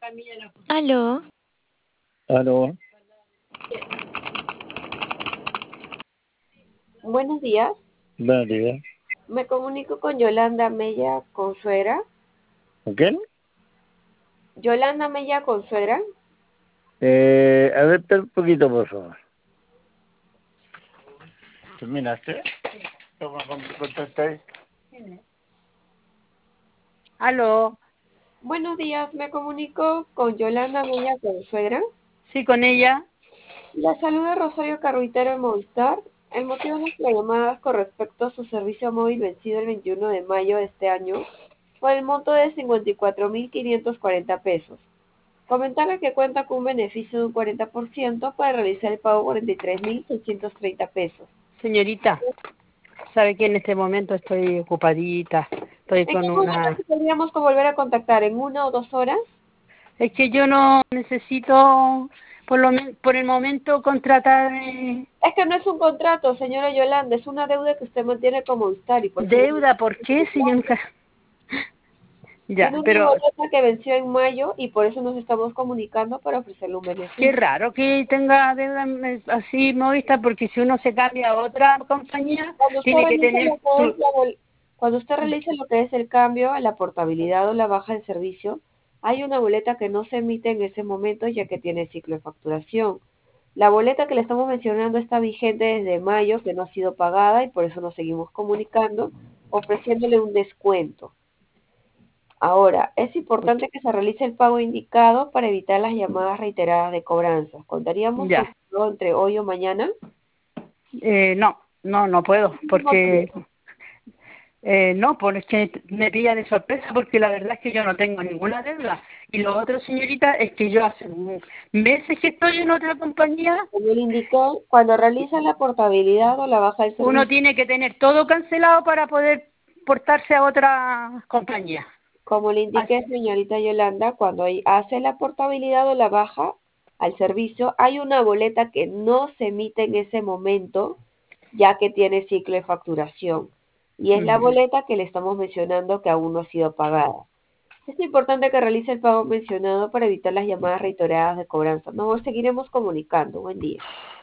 Aló, Aló, Buenos días, buenos días. me comunico con Yolanda Mella Consuegra. ¿Con quién? Yolanda Mella Consuegra. A ver, espera un poquito, por favor. ¿Terminaste? ¿Cómo contestáis? Aló, Buenos días, me comunico con Yolanda Mella Consuegra. sí, con ella. La saluda Rosario Carruitero de Movistar. El motivo de nuestra llamada es con respecto a su servicio móvil vencido el 21 de mayo de este año por el monto de 54.540 pesos. Comentarle que cuenta con un beneficio de un 40% para realizar el pago de 43.630 pesos. Señorita, sabe que en este momento estoy ocupadita, estoy ¿En qué con momento tendríamos que volver a contactar? ¿En 1 o 2 horas? Es que yo no necesito, por el momento, contratar Es que no es un contrato, señora Yolanda, es una deuda que usted mantiene como Movistar y por eso deuda. ¿Por qué, señorita? tiene Ya, una pero boleta que venció en mayo y por eso nos estamos comunicando para ofrecerle un qué beneficio. raro que tenga deuda así Movistar, porque si uno se cambia a otra compañía, Cuando usted tiene que realiza tener lo que es su... cuando usted realiza lo que es el cambio, la portabilidad o la baja del servicio, hay una boleta que no se emite en ese momento ya que tiene ciclo de facturación. La boleta que le estamos mencionando está vigente desde mayo, que no ha sido pagada y por eso nos seguimos comunicando, ofreciéndole un descuento. Ahora, es importante que se realice el pago indicado para evitar las llamadas reiteradas de cobranzas. ¿Contaríamos con Ya, todo entre hoy o mañana? no puedo, No porque... quiero. No, pues es que me pilla de sorpresa porque la verdad es que yo no tengo ninguna deuda. Y lo otro, señorita, es que yo hace meses que estoy en otra compañía. Como le indiqué, cuando realiza la portabilidad o la baja del Uno servicio, tiene que tener todo cancelado para poder portarse a otra compañía. como le indiqué, señorita Yolanda, cuando hace la portabilidad o la baja al servicio, hay una boleta que no se emite en ese momento, ya que tiene ciclo de facturación. Y es la Ujú. boleta que le estamos mencionando que aún no ha sido pagada. Es importante que realice el pago mencionado para evitar las llamadas reiteradas de cobranza. Nos seguiremos comunicando. Buen día.